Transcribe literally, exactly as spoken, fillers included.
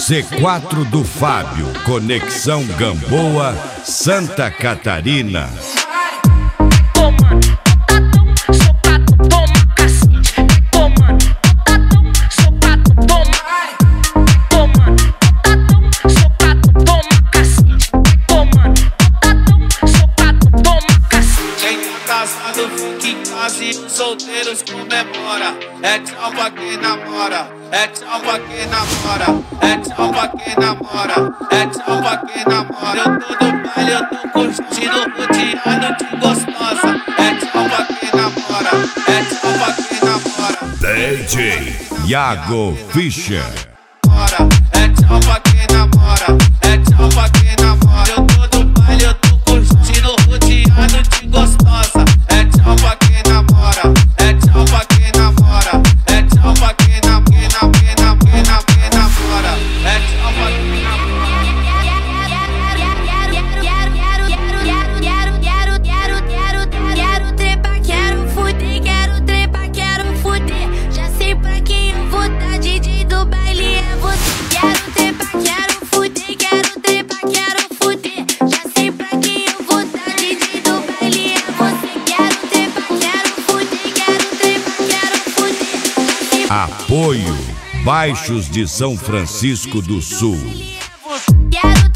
Z quatro do Fábio, Conexão Gamboa, Santa Catarina. Solteiros comemora, é tchau pra quem namora, é tchau pra quem namora, é tchau pra quem namora, é tchau pra quem namora. Eu tô no baile, eu tô curtindo, rodeado de gostosa, é tchau pra quem namora, é tchau pra quem namora. D J Iago Fischer. É tchau pra quem namora, é tchau pra quem namora. Eu tô no baile, eu tô curtindo, rodeado de gostosa, é tchau pra quem namora. É tchau pra quem namora, é tchau pra quem namora, quem namora, quem namora, quem namora, é tchau pra quem namora. Quero trepar, quero fuder, quero trepar, quero fuder. Já sei pra quem eu vou dar, D J do baile é você. Quero trepar, quero fuder, quero trepar, quero fuder. Já sei pra quem eu vou dar, D J do baile é você. Quero trepar, quero fuder, quero trepar, quero fuder. Apoio Baixos de São Francisco do Sul. Quero